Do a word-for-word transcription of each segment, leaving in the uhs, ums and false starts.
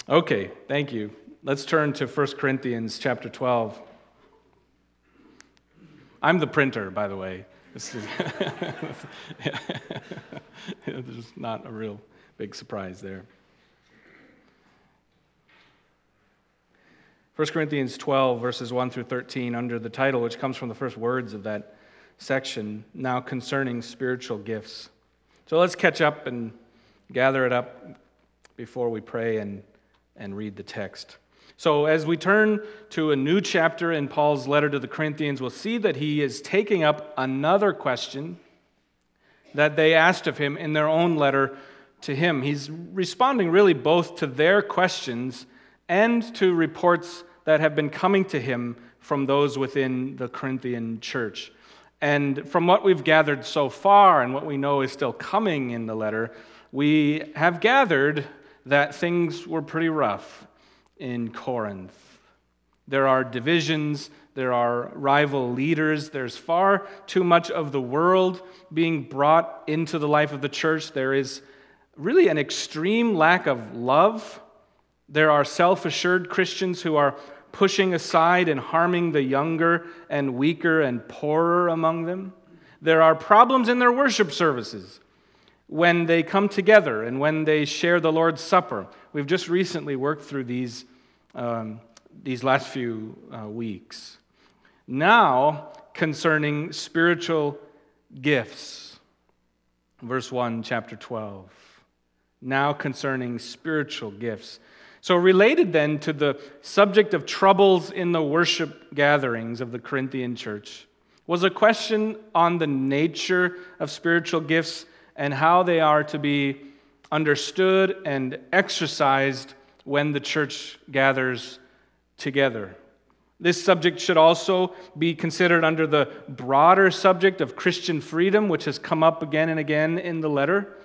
Okay, thank you. Let's turn to First Corinthians chapter twelve. I'm the printer, by the way. This is There's not a real big surprise there. First Corinthians twelve, verses one through thirteen, under the title, which comes from the first words of that section, now concerning spiritual gifts. So let's catch up and gather it up before we pray and, and read the text. So as we turn to a new chapter in Paul's letter to the Corinthians, we'll see that he is taking up another question that they asked of him in their own letter to him. He's responding really both to their questions and to reports that have been coming to him from those within the Corinthian church. And from what we've gathered so far and what we know is still coming in the letter, we have gathered that things were pretty rough in Corinth. There are divisions, there are rival leaders, there's far too much of the world being brought into the life of the church. There is really an extreme lack of love. There are self-assured Christians who are pushing aside and harming the younger and weaker and poorer among them. There are problems in their worship services when they come together and when they share the Lord's Supper. We've just recently worked through these um, these last few uh, weeks. Now, concerning spiritual gifts, verse one, chapter twelve. Now concerning spiritual gifts. So related then to the subject of troubles in the worship gatherings of the Corinthian church was a question on the nature of spiritual gifts and how they are to be understood and exercised when the church gathers together. This subject should also be considered under the broader subject of Christian freedom, which has come up again and again in the letter.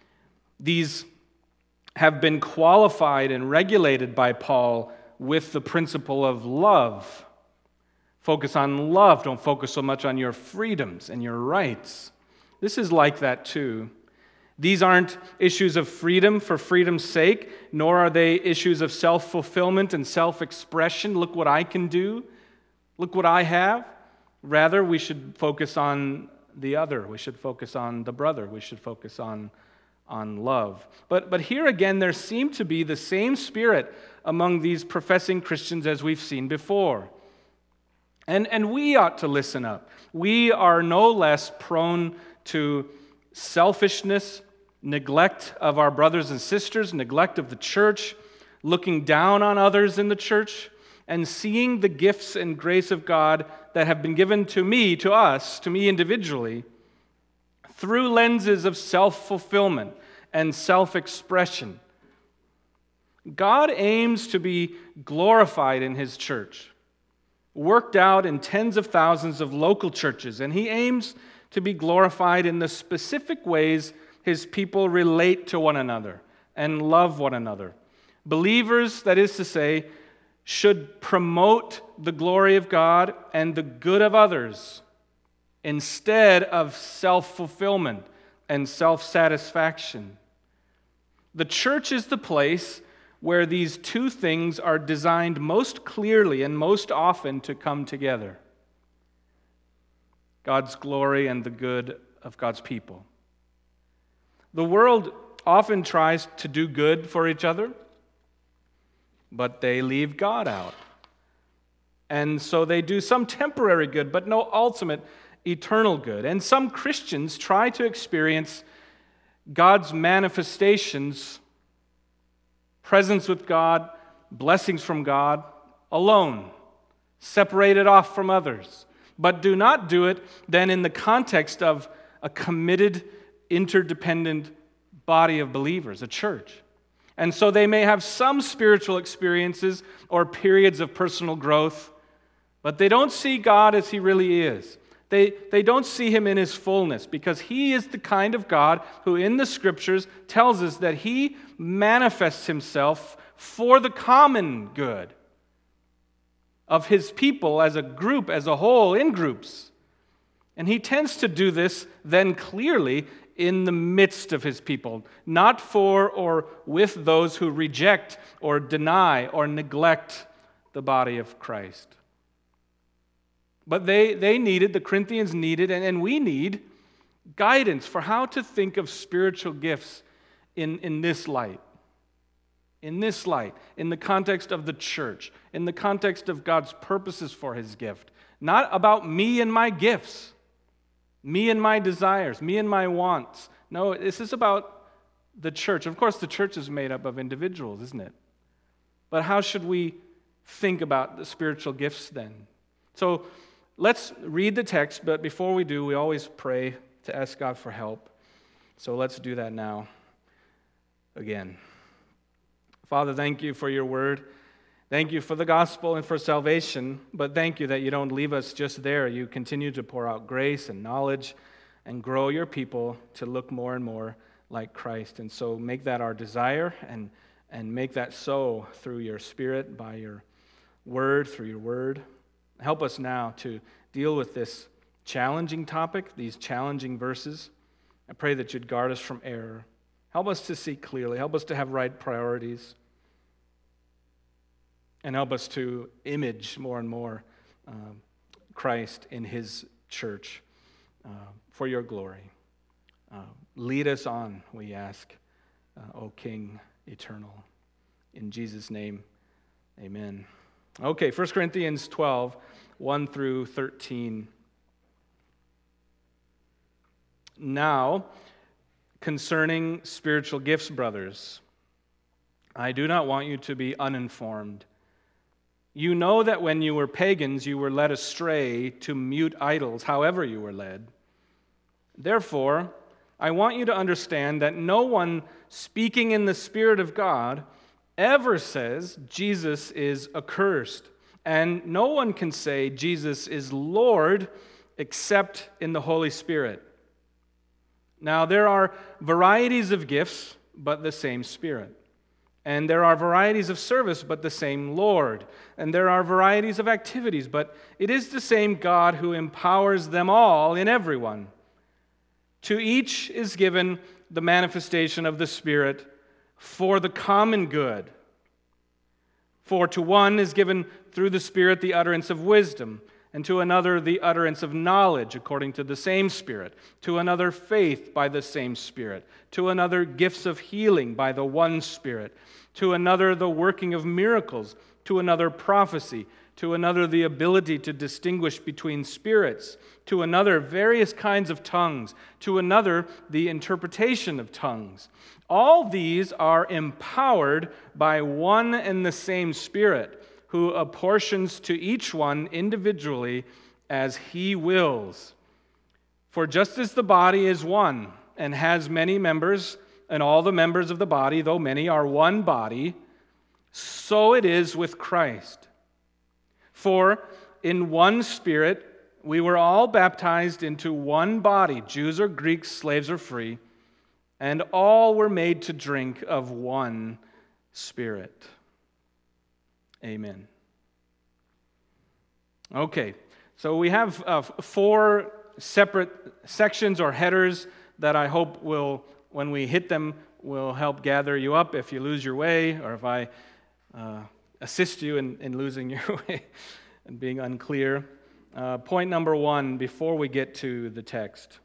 These have been qualified and regulated by Paul with the principle of love. Focus on love. Don't focus so much on your freedoms and your rights. This is like that too. These aren't issues of freedom for freedom's sake, nor are they issues of self-fulfillment and self-expression. Look what I can do. Look what I have. Rather, we should focus on the other. We should focus on the brother. We should focus on, on love. But, but here again, there seemed to be the same spirit among these professing Christians as we've seen before. And, and we ought to listen up. We are no less prone to selfishness, neglect of our brothers and sisters, neglect of the church, looking down on others in the church, and seeing the gifts and grace of God that have been given to me, to us, to me individually, through lenses of self-fulfillment and self-expression. God aims to be glorified in His church, worked out in tens of thousands of local churches, and He aims to be glorified in the specific ways His people relate to one another and love one another. Believers, that is to say, should promote the glory of God and the good of others instead of self-fulfillment and self-satisfaction. The church is the place where these two things are designed most clearly and most often to come together. God's glory and the good of God's people. The world often tries to do good for each other, but they leave God out. And so they do some temporary good, but no ultimate eternal good. And some Christians try to experience God's manifestations, presence with God, blessings from God, alone, separated off from others. But do not do it then in the context of a committed, interdependent body of believers, a church. And so they may have some spiritual experiences or periods of personal growth, but they don't see God as He really is. They, they don't see Him in His fullness, because He is the kind of God who in the Scriptures tells us that He manifests Himself for the common good of His people as a group, as a whole, in groups. And He tends to do this then clearly in the midst of his people, not for or with those who reject or deny or neglect the body of Christ. But they, they needed, the Corinthians needed, and, and we need guidance for how to think of spiritual gifts in, in this light. In this light, in the context of the church, in the context of God's purposes for his gift. Not about me and my gifts, me and my desires, me and my wants. No, this is about the church. Of course, the church is made up of individuals, isn't it? But how should we think about the spiritual gifts then? So let's read the text, but before we do, we always pray to ask God for help. So let's do that now again. Father, thank you for your word. Thank you for the gospel and for salvation, but thank you that you don't leave us just there. You continue to pour out grace and knowledge and grow your people to look more and more like Christ. And so make that our desire and, and make that so through your Spirit, by your word, through your word. Help us now to deal with this challenging topic, these challenging verses. I pray that you'd guard us from error. Help us to see clearly. Help us to have right priorities. And help us to image more and more uh, Christ in his church uh, for your glory. Uh, lead us on, we ask, uh, O King eternal. In Jesus' name, amen. Okay, First Corinthians twelve, one through thirteen. Now, concerning spiritual gifts, brothers, I do not want you to be uninformed. You know that when you were pagans, you were led astray to mute idols, however you were led. Therefore, I want you to understand that no one speaking in the Spirit of God ever says Jesus is accursed, and no one can say Jesus is Lord except in the Holy Spirit. Now, there are varieties of gifts, but the same Spirit. And there are varieties of service, but the same Lord. And there are varieties of activities, but it is the same God who empowers them all in everyone. To each is given the manifestation of the Spirit for the common good. For to one is given through the Spirit the utterance of wisdom, and to another the utterance of knowledge according to the same Spirit, to another faith by the same Spirit, to another gifts of healing by the one Spirit, to another the working of miracles, to another prophecy, to another the ability to distinguish between spirits, to another various kinds of tongues, to another the interpretation of tongues. All these are empowered by one and the same Spirit, who apportions to each one individually as he wills. For just as the body is one and has many members, and all the members of the body, though many, are one body, so it is with Christ. For in one Spirit we were all baptized into one body, Jews or Greeks, slaves or free, and all were made to drink of one Spirit. Amen. Okay, so we have uh, four separate sections or headers that I hope will, when we hit them, will help gather you up if you lose your way, or if I uh, assist you in, in losing your way and being unclear. Uh, point number one, before we get to the text: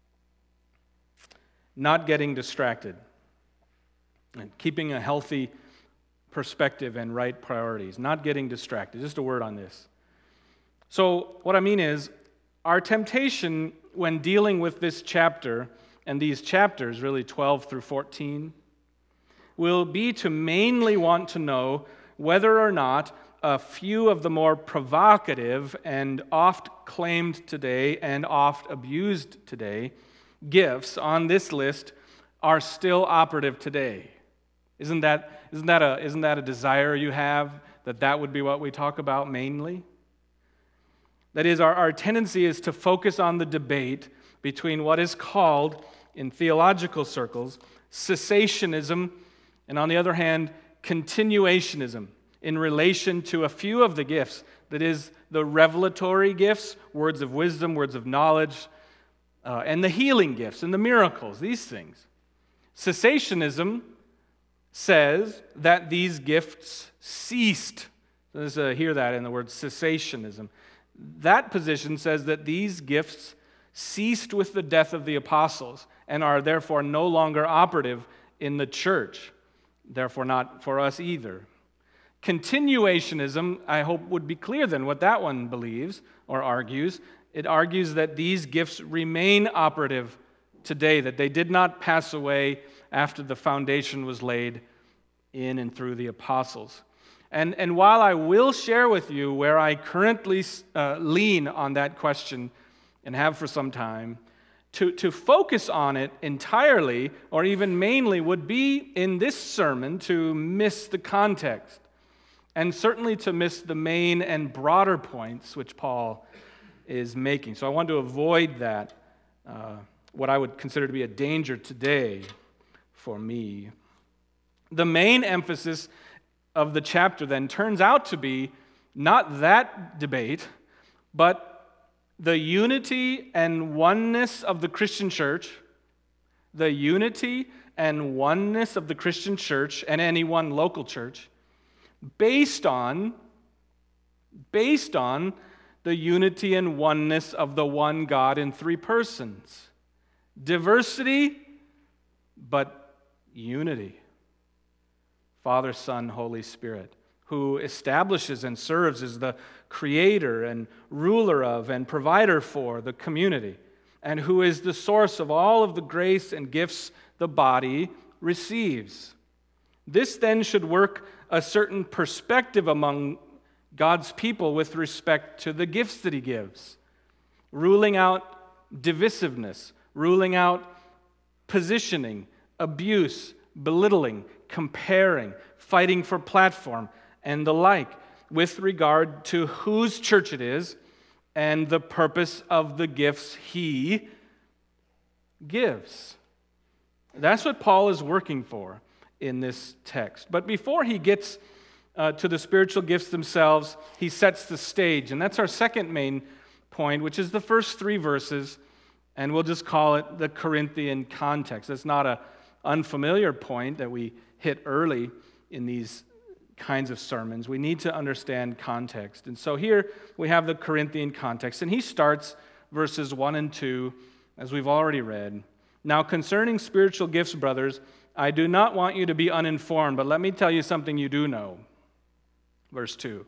not getting distracted and keeping a healthy perspective and right priorities. Not getting distracted. Just a word on this. So what I mean is, our temptation when dealing with this chapter, and these chapters, really twelve through fourteen, will be to mainly want to know whether or not a few of the more provocative and oft claimed today and oft abused today gifts on this list are still operative today. Isn't that, isn't that a, isn't that a desire you have, that that would be what we talk about mainly? That is, our, our tendency is to focus on the debate between what is called, in theological circles, cessationism, and on the other hand, continuationism, in relation to a few of the gifts. That is, the revelatory gifts, words of wisdom, words of knowledge, uh, and the healing gifts and the miracles, these things. Cessationism says that these gifts ceased. Let's uh, hear that in the word cessationism. That position says that these gifts ceased with the death of the apostles and are therefore no longer operative in the church, therefore not for us either. Continuationism, I hope, would be clear then what that one believes or argues. It argues that these gifts remain operative today, that they did not pass away after the foundation was laid in and through the apostles. And, and while I will share with you where I currently uh, lean on that question and have for some time, to, to focus on it entirely or even mainly would be in this sermon to miss the context and certainly to miss the main and broader points which Paul is making. So I want to avoid that, uh, what I would consider to be a danger today for me. The main emphasis of the chapter then turns out to be not that debate, but the unity and oneness of the Christian church, the unity and oneness of the Christian church and any one local church, based on, based on the unity and oneness of the one God in three persons. Diversity, but unity. Father, Son, Holy Spirit, who establishes and serves as the creator and ruler of and provider for the community, and who is the source of all of the grace and gifts the body receives. This then should work a certain perspective among God's people with respect to the gifts that He gives, ruling out divisiveness, ruling out positioning, abuse, belittling, comparing, fighting for platform, and the like, with regard to whose church it is and the purpose of the gifts He gives. That's what Paul is working for in this text. But before he gets uh, to the spiritual gifts themselves, he sets the stage. And that's our second main point, which is the first three verses, and we'll just call it the Corinthian context. That's not an unfamiliar point that we hit early in these kinds of sermons. We need to understand context. And so here we have the Corinthian context, and he starts verses one and two, as we've already read. Now, concerning spiritual gifts, brothers, I do not want you to be uninformed, but let me tell you something you do know. Verse two.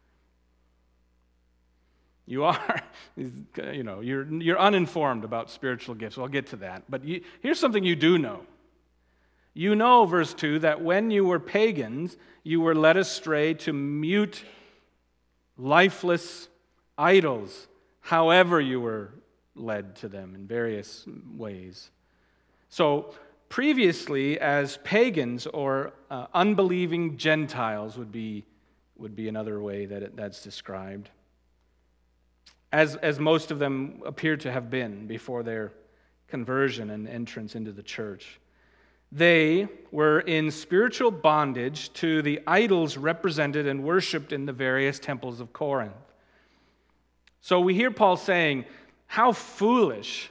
You are, you know, you're, you're uninformed about spiritual gifts. I'll get to that. But you, here's something you do know. You know, verse two, that when you were pagans, you were led astray to mute, lifeless idols, however you were led to them in various ways. So, previously, as pagans or uh, unbelieving Gentiles would be, would be another way that it, that's described, as, as most of them appear to have been before their conversion and entrance into the church. They were in spiritual bondage to the idols represented and worshipped in the various temples of Corinth. So we hear Paul saying, how foolish,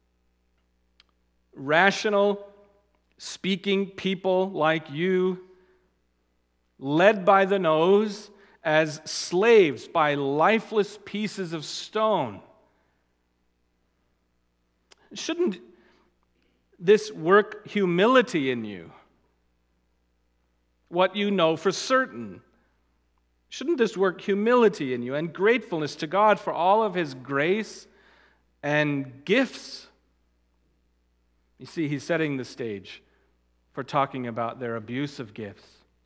rational, speaking people like you, led by the nose as slaves by lifeless pieces of stone. Shouldn't this work humility in you? What you know for certain. Shouldn't this work humility in you and gratefulness to God for all of His grace and gifts? You see, he's setting the stage for talking about their abuse of gifts.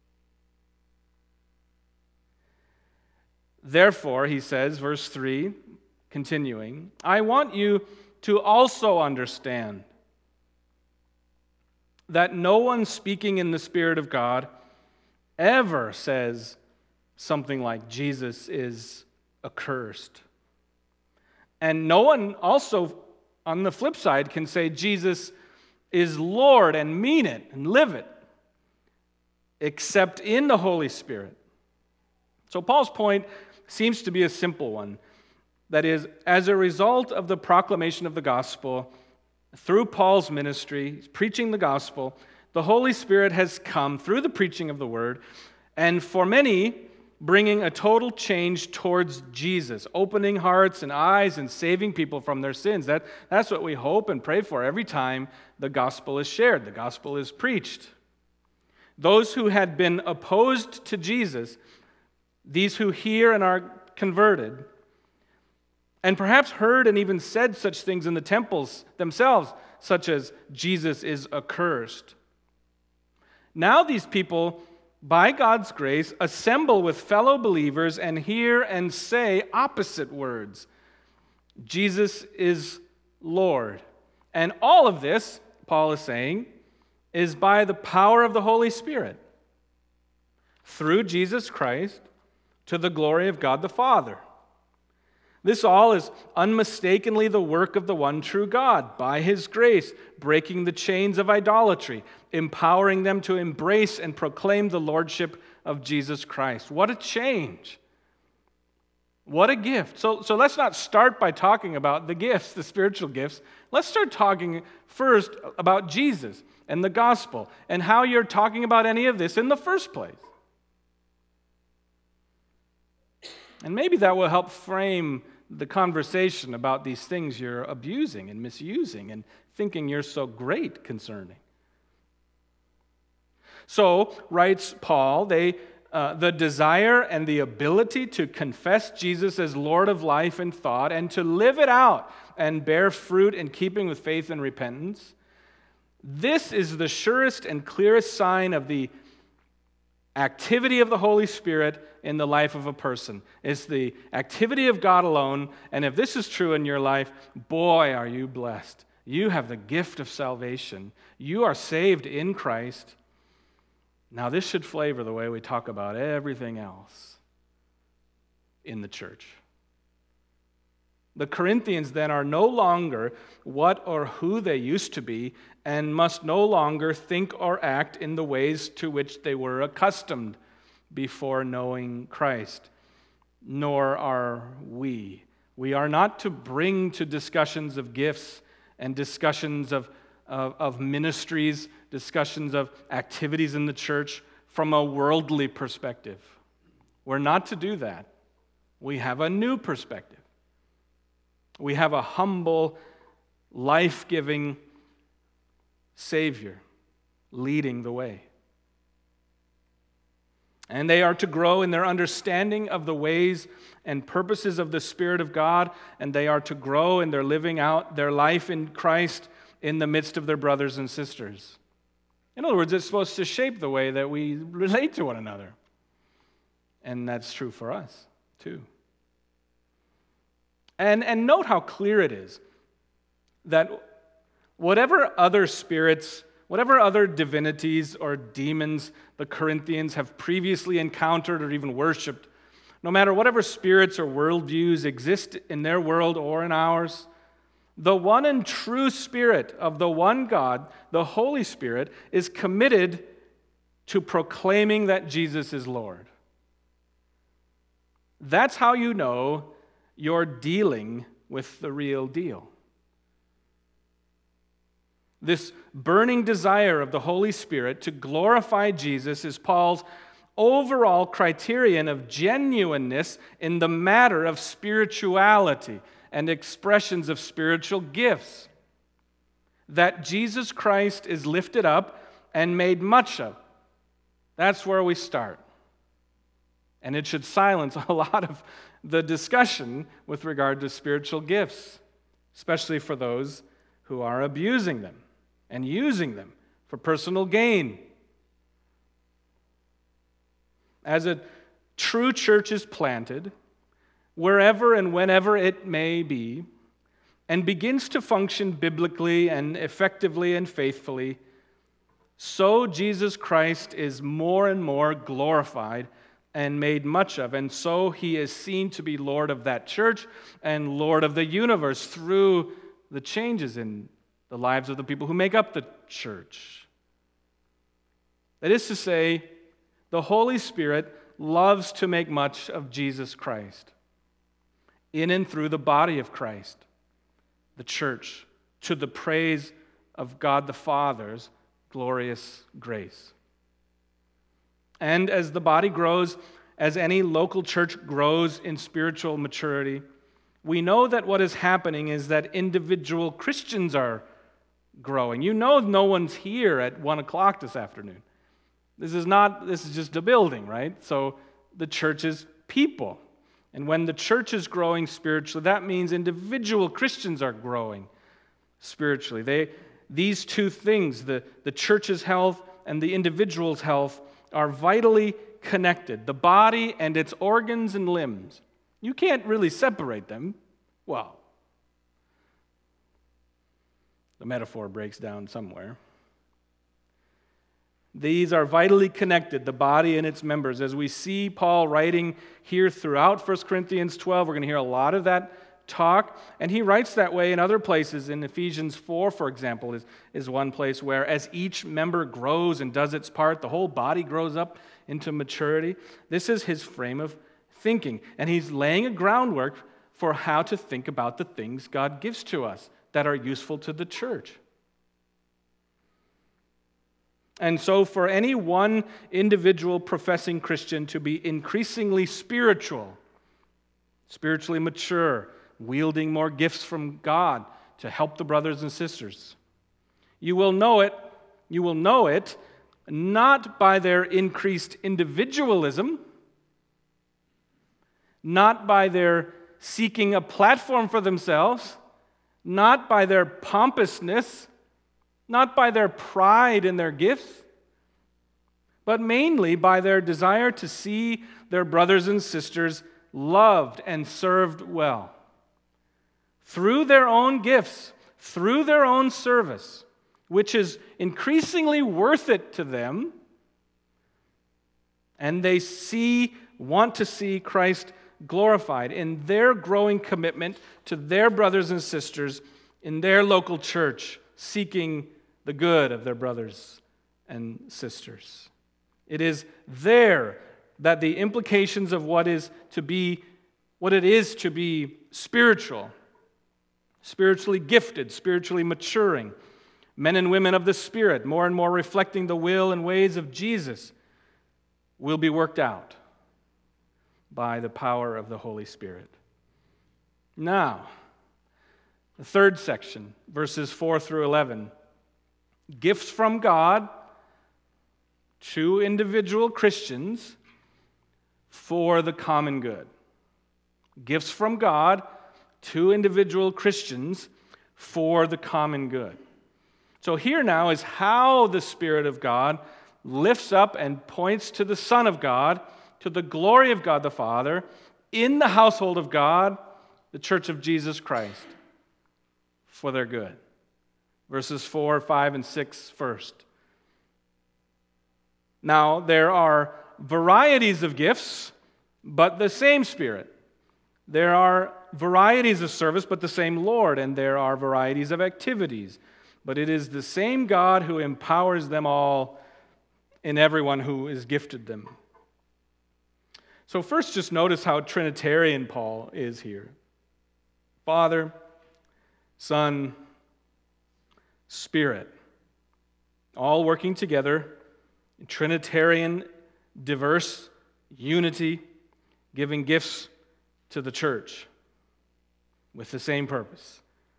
Therefore, he says, verse three, continuing, I want you to also understand that no one speaking in the Spirit of God ever says something like Jesus is accursed. And no one also, on the flip side, can say Jesus is Lord and mean it and live it, except in the Holy Spirit. So Paul's point seems to be a simple one. That is, as a result of the proclamation of the gospel, through Paul's ministry, preaching the gospel, the Holy Spirit has come through the preaching of the word, and for many, bringing a total change towards Jesus, opening hearts and eyes and saving people from their sins. That, that's what we hope and pray for every time the gospel is shared, the gospel is preached. Those who had been opposed to Jesus, these who hear and are converted, and perhaps heard and even said such things in the temples themselves, such as, Jesus is accursed. Now these people, by God's grace, assemble with fellow believers and hear and say opposite words. Jesus is Lord. And all of this, Paul is saying, is by the power of the Holy Spirit, through Jesus Christ, to the glory of God the Father. This all is unmistakably the work of the one true God, by His grace, breaking the chains of idolatry, empowering them to embrace and proclaim the lordship of Jesus Christ. What a change! What a gift. So, so let's not start by talking about the gifts, the spiritual gifts. Let's start talking first about Jesus and the gospel and how you're talking about any of this in the first place. And maybe that will help frame the conversation about these things you're abusing and misusing and thinking you're so great concerning. So, writes Paul, they, uh, the desire and the ability to confess Jesus as Lord of life and thought and to live it out and bear fruit in keeping with faith and repentance, this is the surest and clearest sign of the activity of the Holy Spirit in the life of a person. It's the activity of God alone, and if this is true in your life, boy, are you blessed. You have the gift of salvation. You are saved in Christ. Now, this should flavor the way we talk about everything else in the church. The Corinthians then are no longer what or who they used to be and must no longer think or act in the ways to which they were accustomed before knowing Christ. Nor are we. We are not to bring to discussions of gifts and discussions of, of, of ministries, discussions of activities in the church from a worldly perspective. We're not to do that. We have a new perspective. We have a humble, life-giving Savior leading the way. And they are to grow in their understanding of the ways and purposes of the Spirit of God, and they are to grow in their living out their life in Christ in the midst of their brothers and sisters. In other words, it's supposed to shape the way that we relate to one another. And that's true for us, too. And, and note how clear it is that whatever other spirits, whatever other divinities or demons the Corinthians have previously encountered or even worshipped, no matter whatever spirits or worldviews exist in their world or in ours, the one and true Spirit of the one God, the Holy Spirit, is committed to proclaiming that Jesus is Lord. That's how you know you're dealing with the real deal. This burning desire of the Holy Spirit to glorify Jesus is Paul's overall criterion of genuineness in the matter of spirituality and expressions of spiritual gifts. That Jesus Christ is lifted up and made much of. That's where we start. And it should silence a lot of the discussion with regard to spiritual gifts, especially for those who are abusing them and using them for personal gain. As a true church is planted, wherever and whenever it may be, and begins to function biblically and effectively and faithfully, so Jesus Christ is more and more glorified and made much of, and so he is seen to be Lord of that church and Lord of the universe through the changes in the lives of the people who make up the church. That is to say, the Holy Spirit loves to make much of Jesus Christ. in and through the body of Christ, the church, to the praise of God the Father's glorious grace. And as the body grows, as any local church grows in spiritual maturity, we know that what is happening is that individual Christians are growing. You know no one's here at one o'clock this afternoon. This is not, this is just a building, right? So the church is people. And when the church is growing spiritually, that means individual Christians are growing spiritually. They, these two things, the, the church's health and the individual's health, are vitally connected. The body and its organs and limbs. You can't really separate them. Well, the metaphor breaks down somewhere. These are vitally connected, the body and its members. As we see Paul writing here throughout First Corinthians twelve, we're going to hear a lot of that talk. And he writes that way in other places. In Ephesians four, for example, is, is one place where as each member grows and does its part, the whole body grows up into maturity. This is his frame of thinking. And he's laying a groundwork for how to think about the things God gives to us that are useful to the church. And so for any one individual professing Christian to be increasingly spiritual, spiritually mature, wielding more gifts from God to help the brothers and sisters, you will know it, you will know it not by their increased individualism, not by their seeking a platform for themselves, not by their pompousness, not by their pride in their gifts, but mainly by their desire to see their brothers and sisters loved and served well. Through their own gifts, through their own service, which is increasingly worth it to them, and they see, want to see Christ glorified in their growing commitment to their brothers and sisters in their local church, seeking the good of their brothers and sisters. It is there that the implications of what is to be, what it is to be spiritual, spiritually gifted, spiritually maturing, men and women of the Spirit, more and more reflecting the will and ways of Jesus, will be worked out by the power of the Holy Spirit. Now, the third section, verses four through eleven, gifts from God to individual Christians for the common good. Gifts from God to individual Christians for the common good. So here now is how the Spirit of God lifts up and points to the Son of God, to the glory of God the Father, in the household of God, the church of Jesus Christ, for their good. Verses four, five, and six first. Now, there are varieties of gifts, but the same Spirit. There are varieties of service, but the same Lord. And there are varieties of activities, but it is the same God who empowers them all in everyone who is gifted them. So first, just notice how Trinitarian Paul is here. Father, Son, Spirit, all working together in Trinitarian, diverse unity, giving gifts to the church with the same purpose.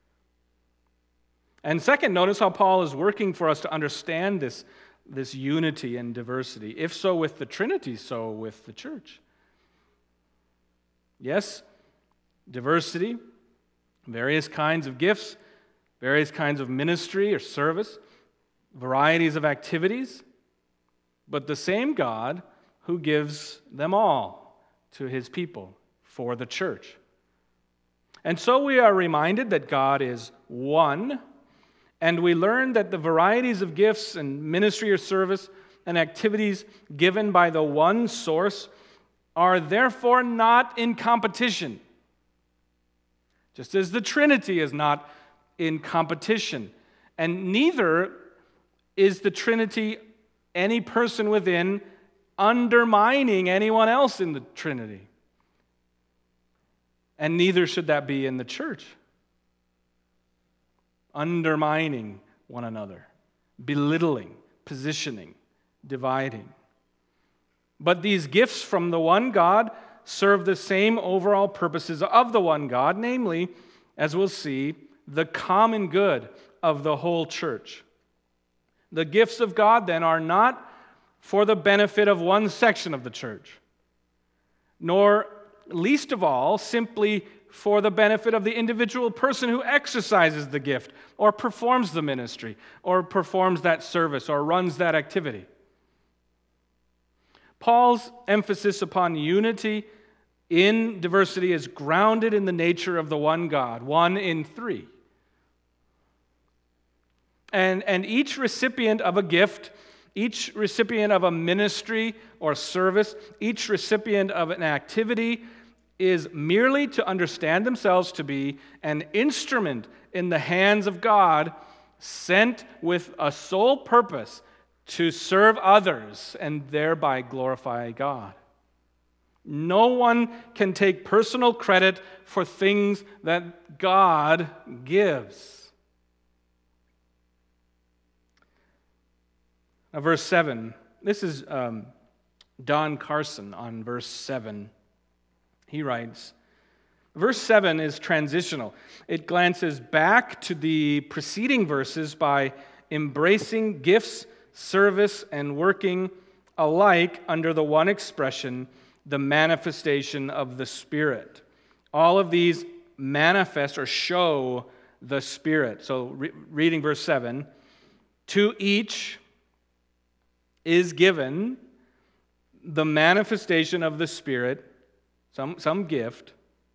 And second, notice how Paul is working for us to understand this, this unity and diversity. If so with the Trinity, so with the church. Yes, diversity, various kinds of gifts, various kinds of ministry or service, varieties of activities, but the same God who gives them all to his people for the church. And so we are reminded that God is one, and we learn that the varieties of gifts and ministry or service and activities given by the one source are therefore not in competition. Just as the Trinity is not in competition. And neither is the Trinity any person within undermining anyone else in the Trinity. And neither should that be in the church. Undermining one another, belittling, positioning, dividing. But these gifts from the one God serve the same overall purposes of the one God, namely, as we'll see, the common good of the whole church. The gifts of God, then, are not for the benefit of one section of the church, nor, least of all, simply for the benefit of the individual person who exercises the gift or performs the ministry or performs that service or runs that activity. Paul's emphasis upon unity in diversity is grounded in the nature of the one God, one in three. And, and each recipient of a gift, each recipient of a ministry or service, each recipient of an activity is merely to understand themselves to be an instrument in the hands of God, sent with a sole purpose to serve others and thereby glorify God. No one can take personal credit for things that God gives. Now, verse seven. This is um, Don Carson on verse seven. He writes, verse seven is transitional. It glances back to the preceding verses by embracing gifts, service, and working alike under the one expression, the manifestation of the Spirit. All of these manifest or show the Spirit. So re- reading verse seven, to each is given the manifestation of the Spirit, some, some gift,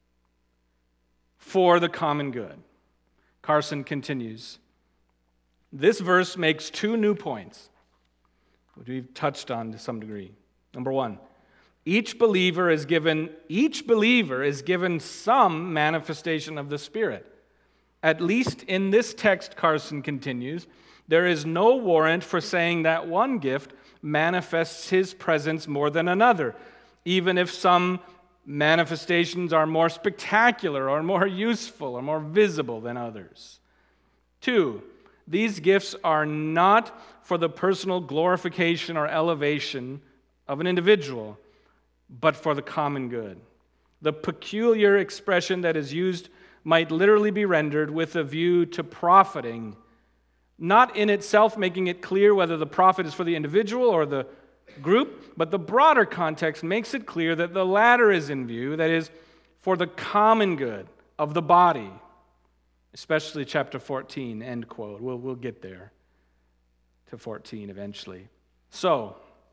for the common good. Carson continues, this verse makes two new points, which we've touched on to some degree. Number one, each believer is given, each believer is given some manifestation of the Spirit. At least in this text, Carson continues, there is no warrant for saying that one gift manifests his presence more than another, even if some manifestations are more spectacular or more useful or more visible than others. Two, these gifts are not for the personal glorification or elevation of an individual, but for the common good. The peculiar expression that is used might literally be rendered with a view to profiting, not in itself making it clear whether the profit is for the individual or the group, but the broader context makes it clear that the latter is in view, that is, for the common good of the body, especially chapter fourteen, end quote. We'll, we'll get there to fourteen eventually. So,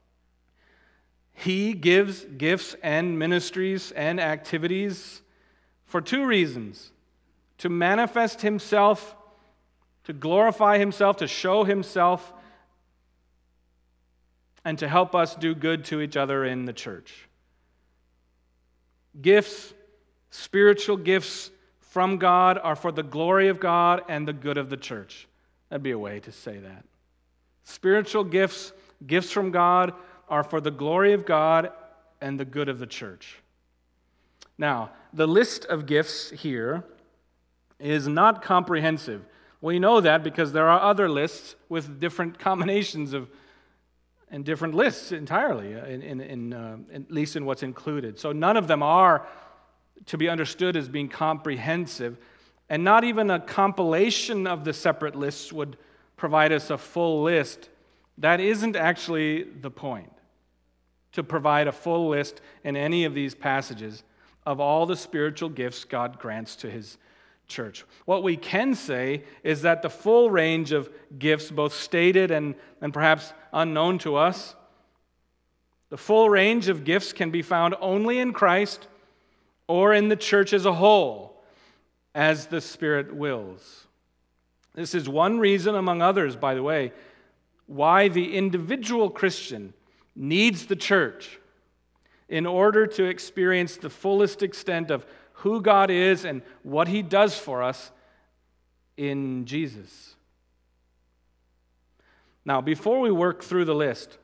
he gives gifts and ministries and activities for two reasons: to manifest himself, to glorify himself, to show himself, and to help us do good to each other in the church. Gifts, spiritual gifts from God, are for the glory of God and the good of the church. That'd be a way to say that. Spiritual gifts, gifts from God, are for the glory of God and the good of the church. Now, the list of gifts here is not comprehensive. We know that because there are other lists with different combinations of and different lists entirely, in, in, in, uh, at least in what's included. So none of them are to be understood as being comprehensive, and not even a compilation of the separate lists would provide us a full list. That isn't actually the point, to provide a full list in any of these passages of all the spiritual gifts God grants to his church. What we can say is that the full range of gifts, both stated and, and perhaps unknown to us, the full range of gifts can be found only in Christ or in the church as a whole, as the Spirit wills. This is one reason, among others, by the way, why the individual Christian needs the church in order to experience the fullest extent of who God is and what he does for us in Jesus. Now, before we work through the list,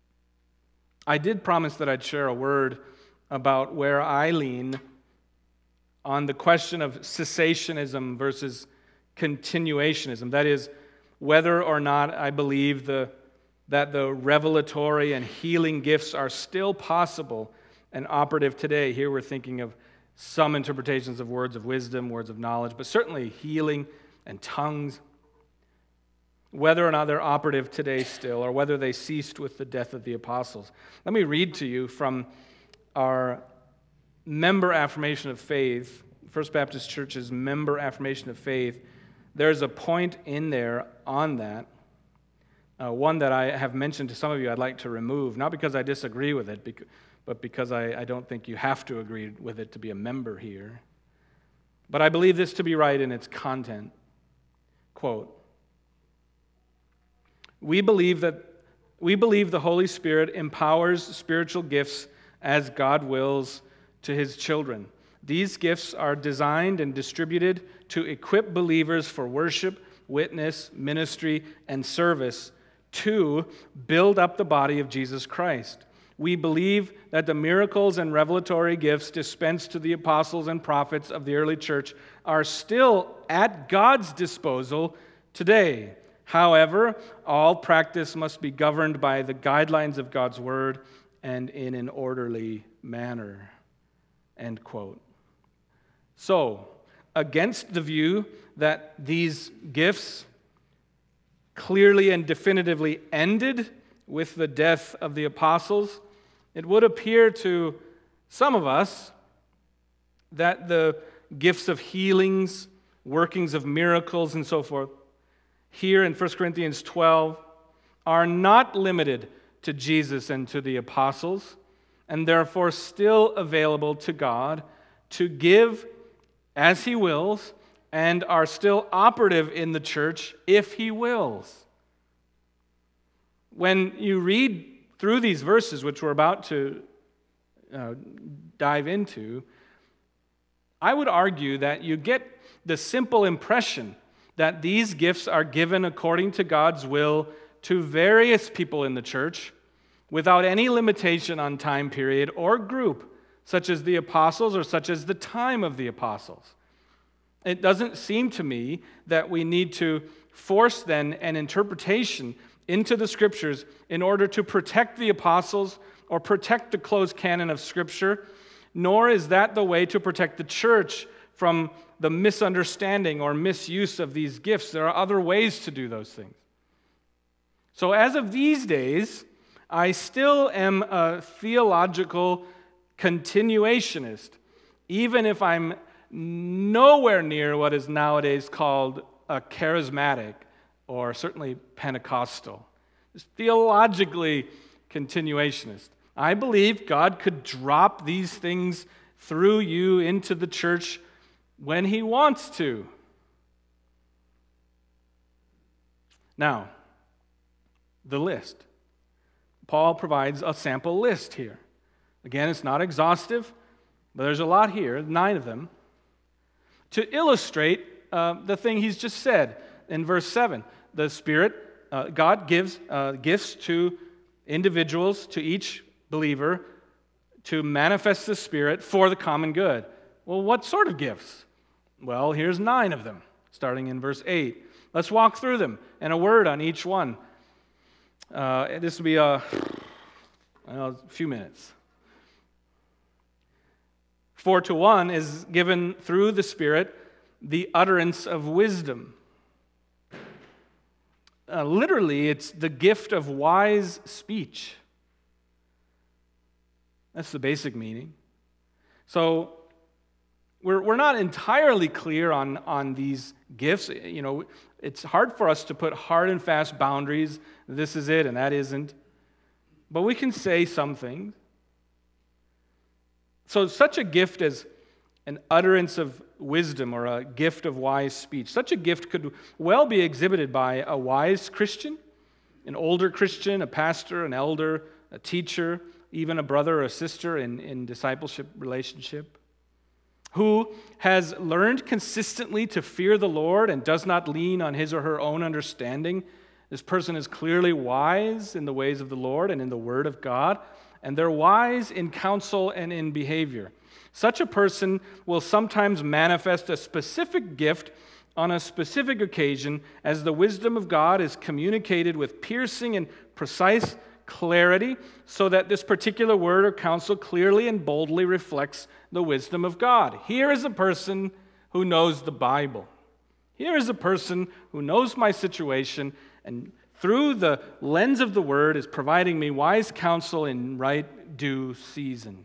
I did promise that I'd share a word about where I lean on the question of cessationism versus continuationism. That is, whether or not I believe the, that the revelatory and healing gifts are still possible and operative today. Here we're thinking of some interpretations of words of wisdom, words of knowledge, but certainly healing and tongues. Whether or not they're operative today still, or whether they ceased with the death of the apostles. Let me read to you from our member affirmation of faith, First Baptist Church's member affirmation of faith. There's a point in there on that, uh, one that I have mentioned to some of you I'd like to remove, not because I disagree with it, but because I, I don't think you have to agree with it to be a member here. But I believe this to be right in its content. Quote, We believe that we believe the Holy Spirit empowers spiritual gifts as God wills to his children. These gifts are designed and distributed to equip believers for worship, witness, ministry, and service to build up the body of Jesus Christ. We believe that the miracles and revelatory gifts dispensed to the apostles and prophets of the early church are still at God's disposal today. However, all practice must be governed by the guidelines of God's word and in an orderly manner. End quote. So, against the view that these gifts clearly and definitively ended with the death of the apostles, it would appear to some of us that the gifts of healings, workings of miracles, and so forth, here in First Corinthians twelve, are not limited to Jesus and to the apostles, and therefore still available to God to give as he wills, and are still operative in the church if he wills. When you read through these verses, which we're about to uh, dive into, I would argue that you get the simple impression that these gifts are given according to God's will to various people in the church without any limitation on time period or group, such as the apostles or such as the time of the apostles. It doesn't seem to me that we need to force then an interpretation into the Scriptures in order to protect the apostles or protect the closed canon of Scripture, nor is that the way to protect the church from the misunderstanding or misuse of these gifts. There are other ways to do those things. So as of these days, I still am a theological continuationist, even if I'm nowhere near what is nowadays called a charismatic or certainly Pentecostal. Just theologically continuationist. I believe God could drop these things through you into the church when he wants to. Now, the list. Paul provides a sample list here. Again, it's not exhaustive, but there's a lot here, nine of them, to illustrate uh, the thing he's just said in verse seven. The Spirit, uh, God gives uh, gifts to individuals, to each believer, to manifest the Spirit for the common good. Well, what sort of gifts? Well, here's nine of them, starting in verse eight. Let's walk through them, and a word on each one. Uh, this will be a, a few minutes. For to one is given through the Spirit the utterance of wisdom. Uh, literally, it's the gift of wise speech. That's the basic meaning. So, we're we're not entirely clear on, on these gifts. You know, it's hard for us to put hard and fast boundaries. This is it and that isn't. But we can say some things. So such a gift as an utterance of wisdom or a gift of wise speech, such a gift could well be exhibited by a wise Christian, an older Christian, a pastor, an elder, a teacher, even a brother or a sister in, in discipleship relationship, who has learned consistently to fear the Lord and does not lean on his or her own understanding. This person is clearly wise in the ways of the Lord and in the Word of God, and they're wise in counsel and in behavior. Such a person will sometimes manifest a specific gift on a specific occasion as the wisdom of God is communicated with piercing and precise clarity, so that this particular word or counsel clearly and boldly reflects the wisdom of God. Here is a person who knows the Bible. Here is a person who knows my situation, and through the lens of the word is providing me wise counsel in right due season.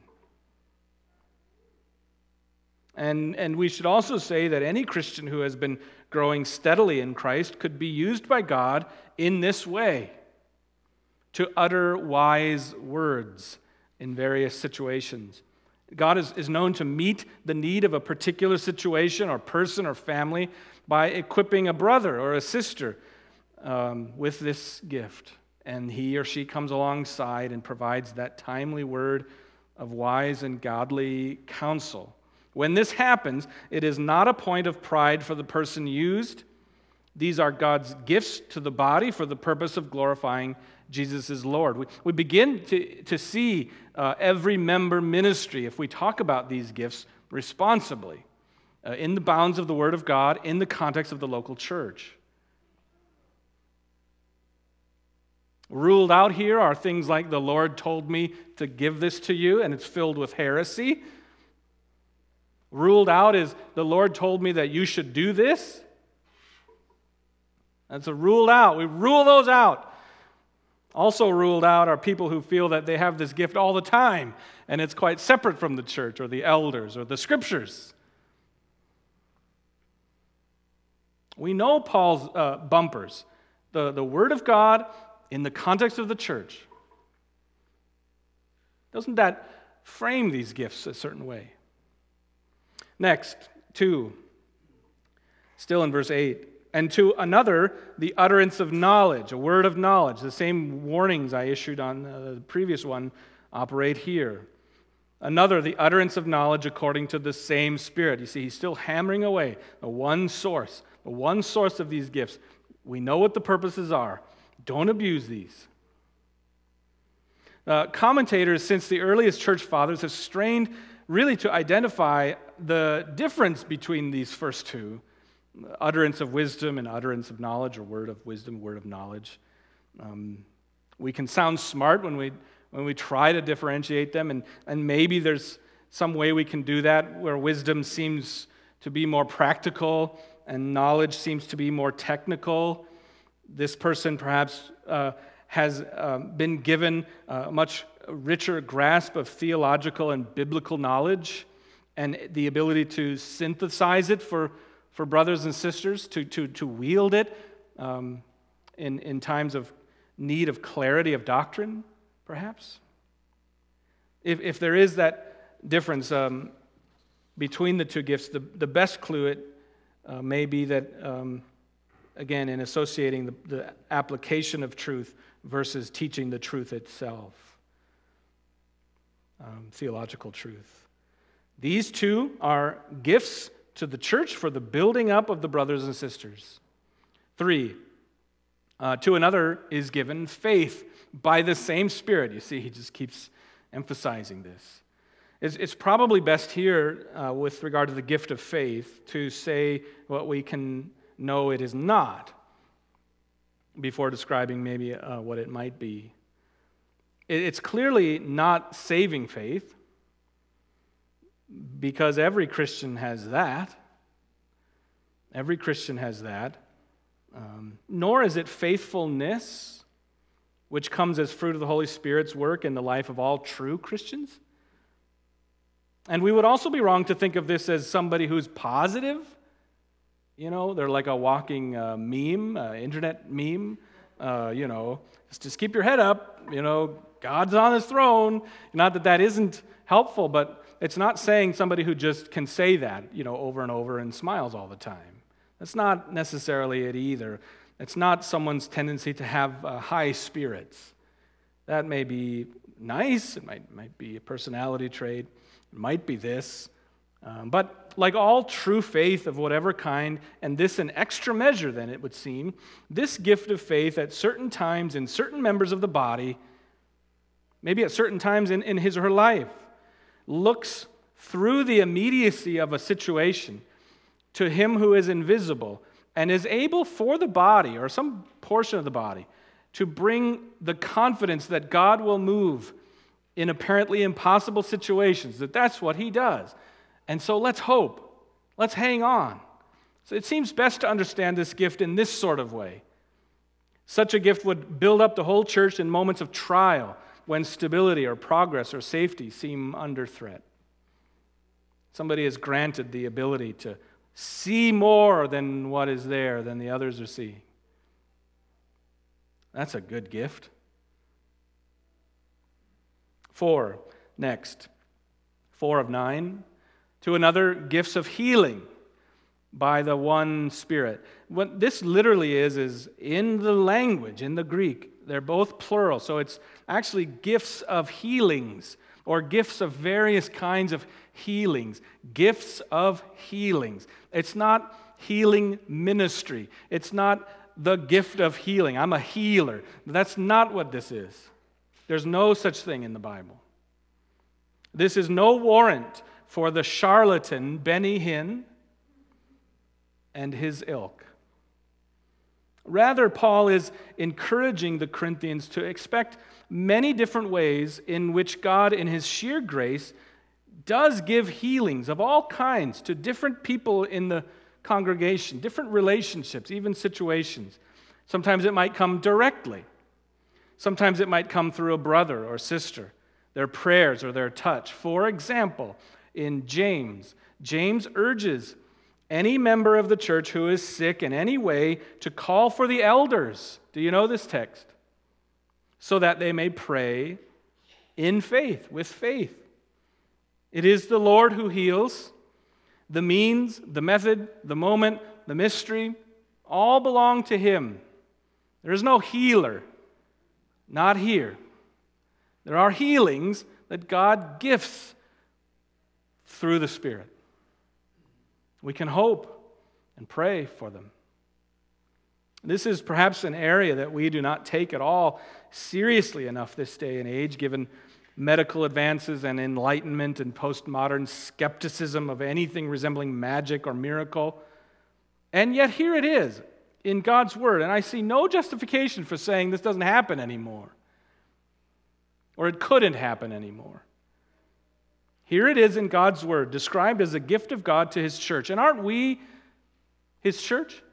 And, and we should also say that any Christian who has been growing steadily in Christ could be used by God in this way, to utter wise words in various situations. God is, is known to meet the need of a particular situation or person or family by equipping a brother or a sister um, with this gift. And he or she comes alongside and provides that timely word of wise and godly counsel. When this happens, it is not a point of pride for the person used. These are God's gifts to the body for the purpose of glorifying Jesus is Lord. We, we begin to, to see uh, every member ministry, if we talk about these gifts responsibly, uh, in the bounds of the Word of God, in the context of the local church. Ruled out here are things like the Lord told me to give this to you, and it's filled with heresy. Ruled out is the Lord told me that you should do this. That's a ruled out. We rule those out. Also ruled out are people who feel that they have this gift all the time, and it's quite separate from the church or the elders or the scriptures. We know Paul's uh, bumpers. The, the Word of God in the context of the church. Doesn't that frame these gifts a certain way? Next, two, still in verse eight. And to another, the utterance of knowledge, a word of knowledge. The same warnings I issued on the previous one operate here. Another, the utterance of knowledge according to the same Spirit. You see, he's still hammering away the one source, the one source of these gifts. We know what the purposes are. Don't abuse these. Uh, commentators since the earliest church fathers have strained really to identify the difference between these first two, utterance of wisdom and utterance of knowledge, or word of wisdom, word of knowledge. Um, we can sound smart when we when we try to differentiate them, and, and maybe there's some way we can do that where wisdom seems to be more practical and knowledge seems to be more technical. This person perhaps uh, has um, been given a much richer grasp of theological and biblical knowledge and the ability to synthesize it for, for brothers and sisters, to, to, to wield it um, in, in times of need of clarity of doctrine, perhaps. If, if there is that difference um, between the two gifts, the, the best clue it uh, may be that um, again, in associating the, the application of truth versus teaching the truth itself, um, theological truth. These two are gifts to the church for the building up of the brothers and sisters. Three, uh, to another is given faith by the same Spirit. You see, he just keeps emphasizing this. It's, it's probably best here, uh, with regard to the gift of faith, to say what we can know it is not, before describing maybe uh, what it might be. It's clearly not saving faith, because every Christian has that. Every Christian has that. Um, nor is it faithfulness, which comes as fruit of the Holy Spirit's work in the life of all true Christians. And we would also be wrong to think of this as somebody who's positive. You know, they're like a walking uh, meme, uh, internet meme. Uh, you know, just, just keep your head up. You know, God's on his throne. Not that that isn't helpful, but it's not saying somebody who just can say that, you know, over and over and smiles all the time. That's not necessarily it either. It's not someone's tendency to have uh, high spirits. That may be nice. It might, might be a personality trait. It might be this. Um, but like all true faith of whatever kind, and this in extra measure then it would seem, this gift of faith at certain times in certain members of the body maybe at certain times in, in his or her life, looks through the immediacy of a situation to him who is invisible and is able for the body or some portion of the body to bring the confidence that God will move in apparently impossible situations, that that's what he does. And so let's hope. Let's hang on. So it seems best to understand this gift in this sort of way. Such a gift would build up the whole church in moments of trial when stability or progress or safety seem under threat. Somebody is granted the ability to see more than what is there than the others are seeing. That's a good gift. Four, next. Four of nine. To another, gifts of healing by the one Spirit. What this literally is, is in the language, in the Greek, they're both plural. So it's actually gifts of healings or gifts of various kinds of healings. Gifts of healings. It's not healing ministry. It's not the gift of healing. I'm a healer. That's not what this is. There's no such thing in the Bible. This is no warrant for the charlatan Benny Hinn and his ilk. Rather, Paul is encouraging the Corinthians to expect many different ways in which God, in his sheer grace, does give healings of all kinds to different people in the congregation, different relationships, even situations. Sometimes it might come directly. Sometimes it might come through a brother or sister, their prayers or their touch. For example, in James, James urges any member of the church who is sick in any way to call for the elders. Do you know this text? So that they may pray in faith, with faith. It is the Lord who heals. The means, the method, the moment, the mystery, all belong to him. There is no healer, not here. There are healings that God gifts through the Spirit. We can hope and pray for them. This is perhaps an area that we do not take at all seriously enough this day and age, given medical advances and enlightenment and postmodern skepticism of anything resembling magic or miracle. And yet here it is in God's Word, and I see no justification for saying this doesn't happen anymore, or it couldn't happen anymore. Here it is in God's Word, described as a gift of God to His church. And aren't we His church?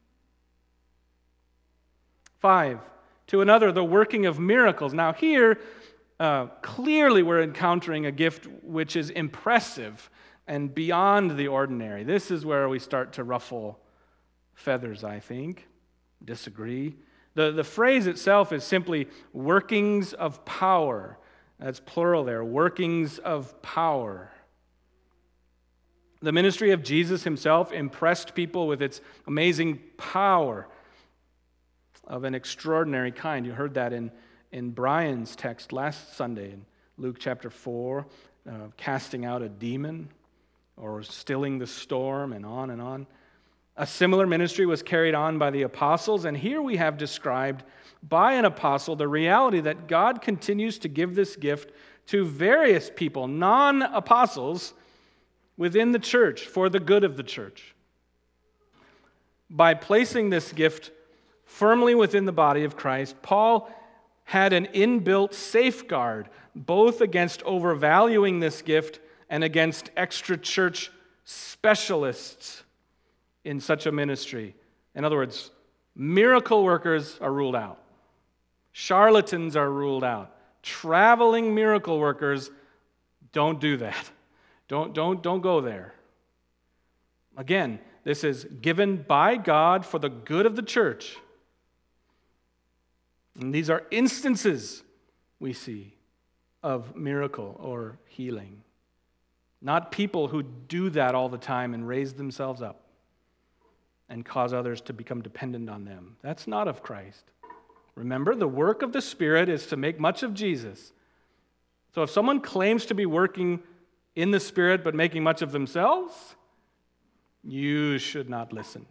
Five, to another, the working of miracles. Now here, uh, clearly we're encountering a gift which is impressive and beyond the ordinary. This is where we start to ruffle feathers, I think. Disagree. The, the phrase itself is simply workings of power. That's plural there, workings of power. The ministry of Jesus himself impressed people with its amazing power of an extraordinary kind. You heard that in, in Brian's text last Sunday in Luke chapter four, uh, casting out a demon or stilling the storm and on and on. A similar ministry was carried on by the apostles, and here we have described by an apostle the reality that God continues to give this gift to various people, non-apostles, within the church for the good of the church. By placing this gift firmly within the body of Christ, Paul had an inbuilt safeguard both against overvaluing this gift and against extra church specialists in such a ministry. In other words, miracle workers are ruled out. Charlatans are ruled out. Traveling miracle workers, don't do that. Don't, don't, don't go there. Again, this is given by God for the good of the church. And these are instances we see of miracle or healing. Not people who do that all the time and raise themselves up and cause others to become dependent on them. That's not of Christ. Remember, the work of the Spirit is to make much of Jesus. So if someone claims to be working in the Spirit but making much of themselves, you should not listen.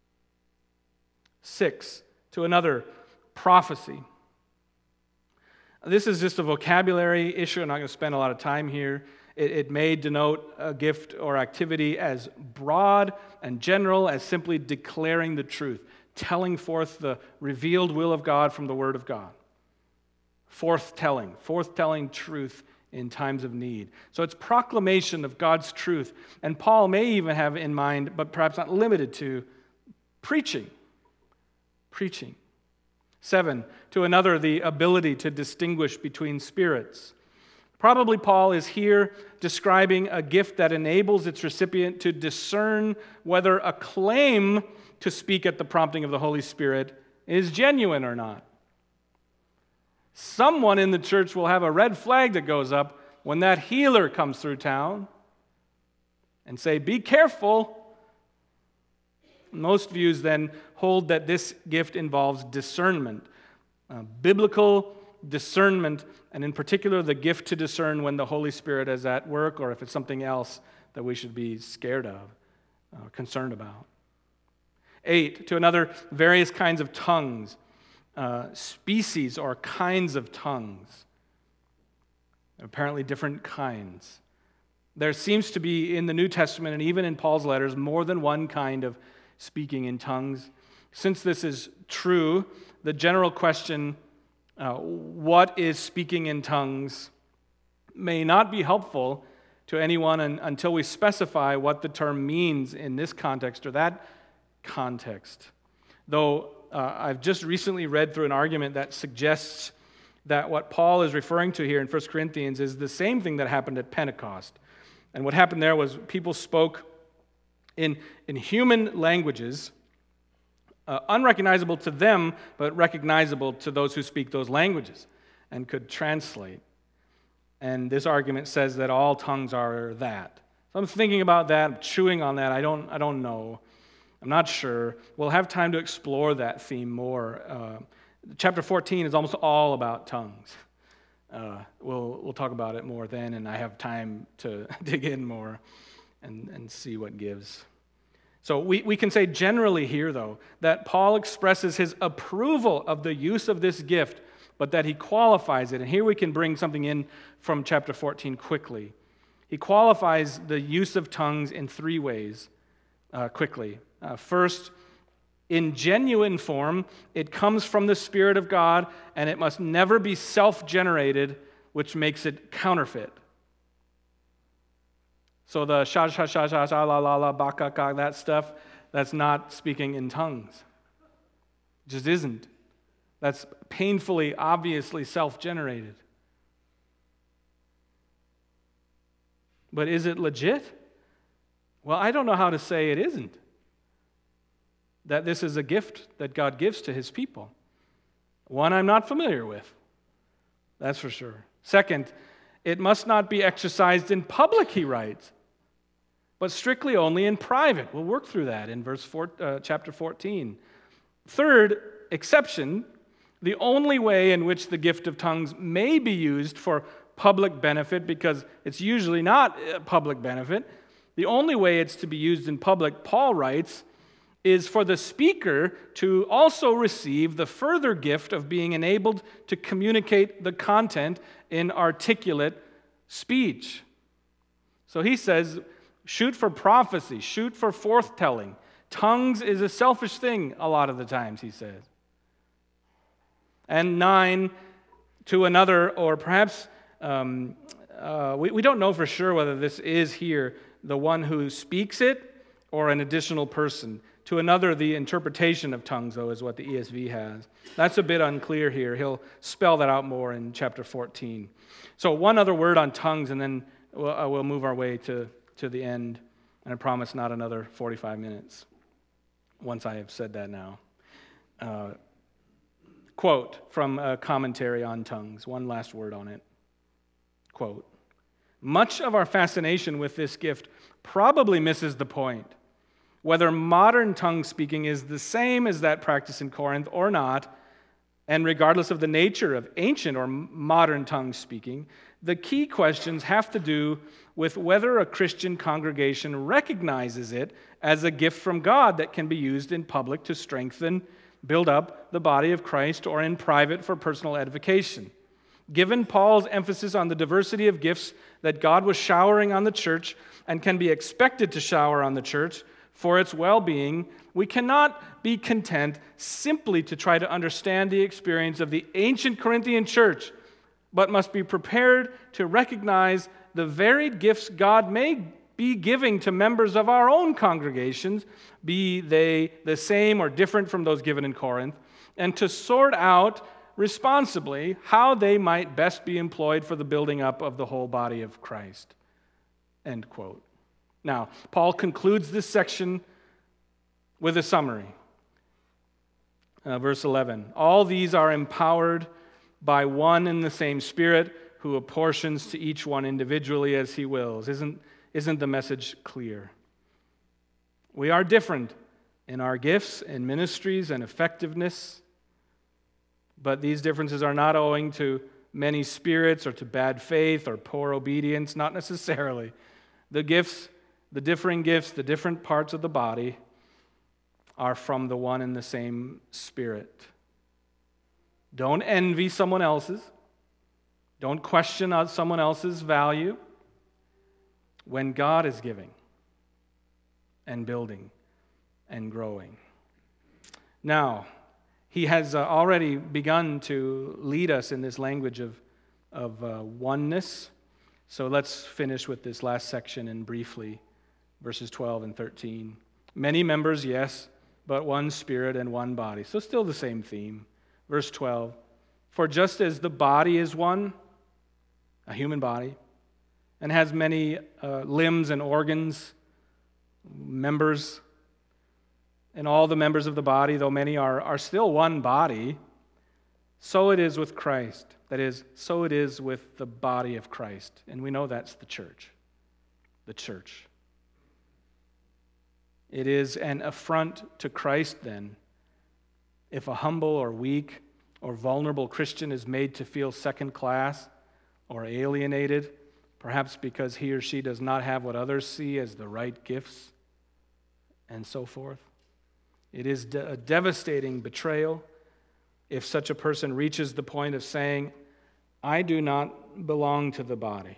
Six, to another, prophecy. This is just a vocabulary issue. I'm not going to spend a lot of time here. It, it may denote a gift or activity as broad and general as simply declaring the truth, telling forth the revealed will of God from the Word of God. Forth-telling, forth-telling truth in times of need. So it's proclamation of God's truth. And Paul may even have in mind, but perhaps not limited to, preaching. Preaching. Seven, to another, the ability to distinguish between spirits. Probably Paul is here describing a gift that enables its recipient to discern whether a claim to speak at the prompting of the Holy Spirit is genuine or not. Someone in the church will have a red flag that goes up when that healer comes through town and say, be careful. Most views then hold that this gift involves discernment, uh, biblical discernment, and in particular the gift to discern when the Holy Spirit is at work or if it's something else that we should be scared of, uh, concerned about. Eight, to another, various kinds of tongues, uh, species or kinds of tongues, apparently different kinds. There seems to be in the New Testament and even in Paul's letters more than one kind of speaking in tongues. Since this is true, the general question, uh, what is speaking in tongues, may not be helpful to anyone un- until we specify what the term means in this context or that context. Though uh, I've just recently read through an argument that suggests that what Paul is referring to here in First Corinthians is the same thing that happened at Pentecost. And what happened there was people spoke in, in human languages, uh, unrecognizable to them, but recognizable to those who speak those languages and could translate. And this argument says that all tongues are that. So I'm thinking about that, I'm chewing on that. I don't, I don't know. I'm not sure. We'll have time to explore that theme more. Uh, chapter fourteen is almost all about tongues. Uh, we'll we'll talk about it more then, and I have time to dig in more and, and see what gives. So we, we can say generally here, though, that Paul expresses his approval of the use of this gift, but that he qualifies it. And here we can bring something in from chapter fourteen quickly. He qualifies the use of tongues in three ways uh, quickly. Uh, first, in genuine form, it comes from the Spirit of God, and it must never be self-generated, which makes it counterfeit. So the sha sha sha sha sha la la la ba ka ka, that stuff, that's not speaking in tongues. It just isn't. That's painfully, obviously self-generated. But is it legit? Well, I don't know how to say it isn't. That this is a gift that God gives to his people. One I'm not familiar with. That's for sure. Second, it must not be exercised in public, he writes, but strictly only in private. We'll work through that in verse four, uh, chapter fourteen. Third exception, the only way in which the gift of tongues may be used for public benefit, because it's usually not a public benefit, the only way it's to be used in public, Paul writes, is for the speaker to also receive the further gift of being enabled to communicate the content in articulate speech. So he says, shoot for prophecy, shoot for forth-telling. Tongues is a selfish thing a lot of the times, he says. And nine, to another, or perhaps um, uh, we, we don't know for sure whether this is here the one who speaks it or an additional person. To another, the interpretation of tongues, though, is what the E S V has. That's a bit unclear here. He'll spell that out more in chapter fourteen. So one other word on tongues, and then we'll, uh, we'll move our way to, to the end. And I promise not another forty-five minutes once I have said that now. Uh, quote from a commentary on tongues. One last word on it. Quote, much of our fascination with this gift probably misses the point. Whether modern tongue speaking is the same as that practice in Corinth or not, and regardless of the nature of ancient or modern tongue speaking, the key questions have to do with whether a Christian congregation recognizes it as a gift from God that can be used in public to strengthen, build up the body of Christ, or in private for personal edification. Given Paul's emphasis on the diversity of gifts that God was showering on the church and can be expected to shower on the church for its well-being, we cannot be content simply to try to understand the experience of the ancient Corinthian church, but must be prepared to recognize the varied gifts God may be giving to members of our own congregations, be they the same or different from those given in Corinth, and to sort out responsibly how they might best be employed for the building up of the whole body of Christ. End quote. Now, Paul concludes this section with a summary. Uh, verse eleven, all these are empowered by one and the same Spirit, who apportions to each one individually as he wills. Isn't, isn't the message clear? We are different in our gifts and ministries and effectiveness, but these differences are not owing to many spirits or to bad faith or poor obedience, not necessarily. The gifts, the differing gifts, the different parts of the body are from the one and the same Spirit. Don't envy someone else's. Don't question someone else's value when God is giving and building and growing. Now, he has uh, already begun to lead us in this language of, of uh, oneness. So let's finish with this last section and briefly, verses twelve and thirteen. Many members, yes, but one Spirit and one body. So still the same theme. Verse twelve, for just as the body is one, a human body, and has many uh, limbs and organs, members, and all the members of the body, though many are, are still one body, so it is with Christ. That is, so it is with the body of Christ. And we know that's the church. The church. It is an affront to Christ, then, if a humble or weak or vulnerable Christian is made to feel second class or alienated, perhaps because he or she does not have what others see as the right gifts, and so forth. It is a devastating betrayal if such a person reaches the point of saying, I do not belong to the body.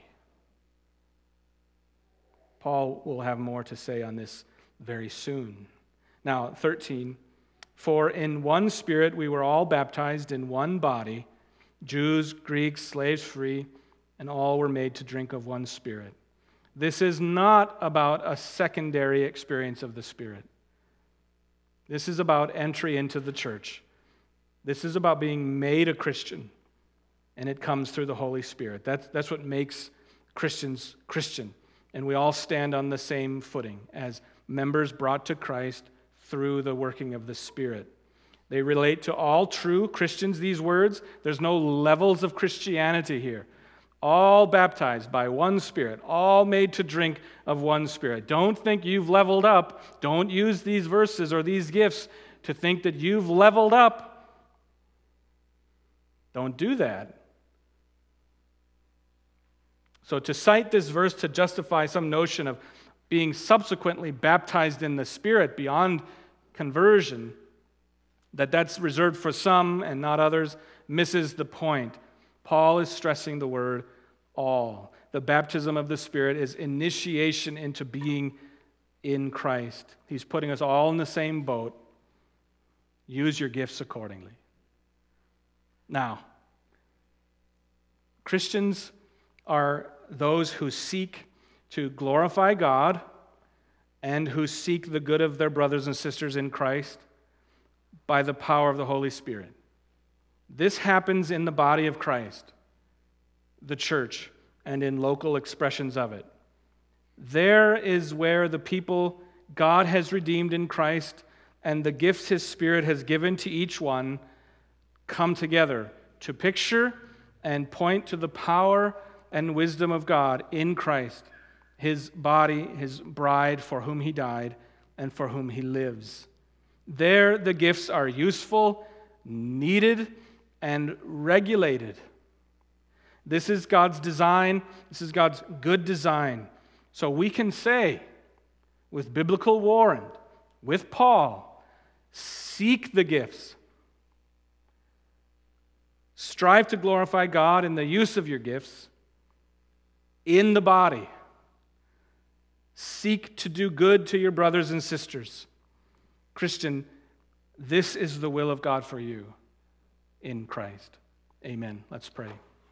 Paul will have more to say on this very soon. Now, thirteen, for in one Spirit we were all baptized in one body, Jews, Greeks, slaves free, and all were made to drink of one Spirit. This is not about a secondary experience of the Spirit. This is about entry into the church. This is about being made a Christian, and it comes through the Holy Spirit. That's, that's what makes Christians Christian, and we all stand on the same footing as members brought to Christ through the working of the Spirit. They relate to all true Christians, these words. There's no levels of Christianity here. All baptized by one Spirit, all made to drink of one Spirit. Don't think you've leveled up. Don't use these verses or these gifts to think that you've leveled up. Don't do that. So to cite this verse to justify some notion of being subsequently baptized in the Spirit beyond conversion, that that's reserved for some and not others, misses the point. Paul is stressing the word all. The baptism of the Spirit is initiation into being in Christ. He's putting us all in the same boat. Use your gifts accordingly. Now, Christians are those who seek to glorify God and who seek the good of their brothers and sisters in Christ by the power of the Holy Spirit. This happens in the body of Christ, the church, and in local expressions of it. There is where the people God has redeemed in Christ and the gifts His Spirit has given to each one come together to picture and point to the power and wisdom of God in Christ, His body, His bride for whom He died and for whom He lives. There the gifts are useful, needed, and regulated. This is God's design. This is God's good design. So we can say, with biblical warrant, with Paul, seek the gifts. Strive to glorify God in the use of your gifts in the body. Seek to do good to your brothers and sisters. Christian, this is the will of God for you in Christ. Amen. Let's pray.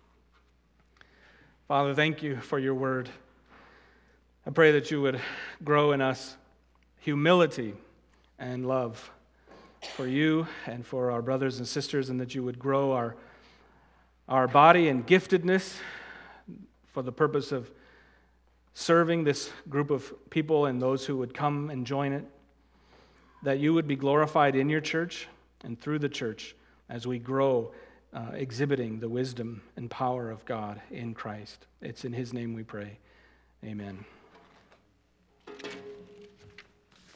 Father, thank you for your word. I pray that you would grow in us humility and love for you and for our brothers and sisters, and that you would grow our, our body in giftedness for the purpose of serving this group of people and those who would come and join it, that you would be glorified in your church and through the church as we grow uh, exhibiting the wisdom and power of God in Christ. It's in his name we pray. Amen.